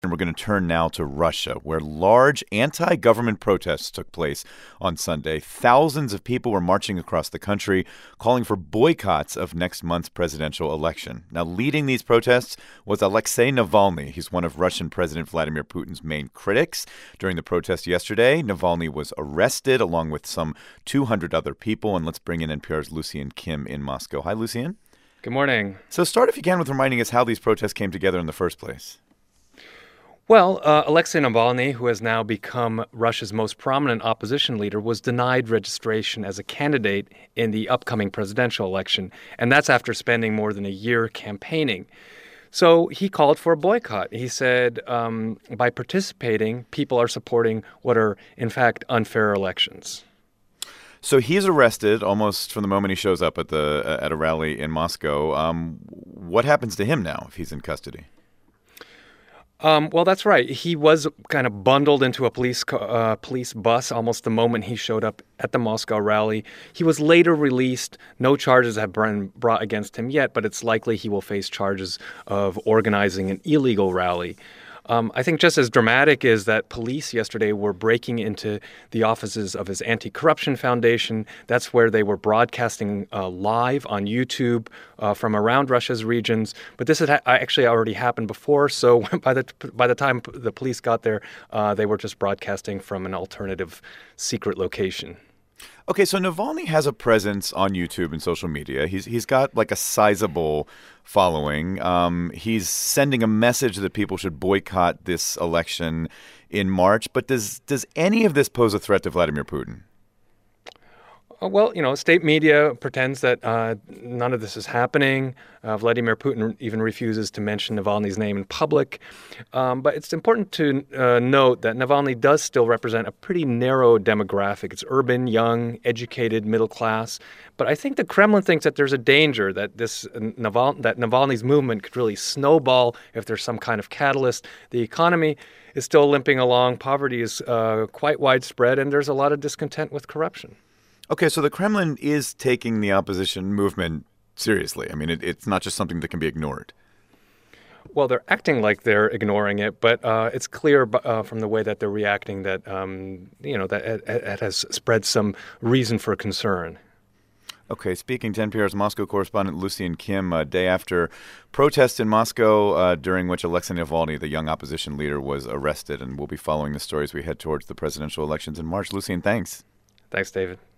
And we're going to turn now to Russia, where large anti-government protests took place on Sunday. Thousands of people were marching across the country, calling for boycotts of next month's presidential election. Now, leading these protests was Alexei Navalny. He's one of Russian President Vladimir Putin's main critics. During the protest yesterday, Navalny was arrested along with some 200 other people. And let's bring in NPR's Lucian Kim in Moscow. Hi, Lucian. Good morning. So start, if you can, with reminding us how these protests came together in the first place. Well, Alexei Navalny, who has now become Russia's most prominent opposition leader, was denied registration as a candidate in the upcoming presidential election, and that's after spending more than a year campaigning. So he called for a boycott. He said by participating, people are supporting what are, in fact, unfair elections. So he's arrested almost from the moment he shows up at a rally in Moscow. What happens to him now if he's in custody? Well, that's right. He was kind of bundled into a police bus almost the moment he showed up at the Moscow rally. He was later released. No charges have been brought against him yet, but it's likely he will face charges of organizing an illegal rally. I think just as dramatic is that police yesterday were breaking into the offices of his anti-corruption foundation. That's where they were broadcasting live on YouTube from around Russia's regions. But this had actually already happened before. So by the time the police got there, they were just broadcasting from an alternative secret location. Okay, so Navalny has a presence on YouTube and social media. He's got like a sizable following. He's sending a message that people should boycott this election in March. But does any of this pose a threat to Vladimir Putin? Well, state media pretends that none of this is happening. Vladimir Putin even refuses to mention Navalny's name in public. But it's important to note that Navalny does still represent a pretty narrow demographic. It's urban, young, educated, middle class. But I think the Kremlin thinks that there's a danger that that Navalny's movement could really snowball if there's some kind of catalyst. The economy is still limping along. Poverty is quite widespread, and there's a lot of discontent with corruption. Okay, so the Kremlin is taking the opposition movement seriously. I mean, it's not just something that can be ignored. Well, they're acting like they're ignoring it, but it's clear from the way that they're reacting that, that it has spread some reason for concern. Okay, speaking to NPR's Moscow correspondent Lucian Kim, a day after protests in Moscow during which Alexei Navalny, the young opposition leader, was arrested. And we'll be following the story as we head towards the presidential elections in March. Lucian, thanks. Thanks, David.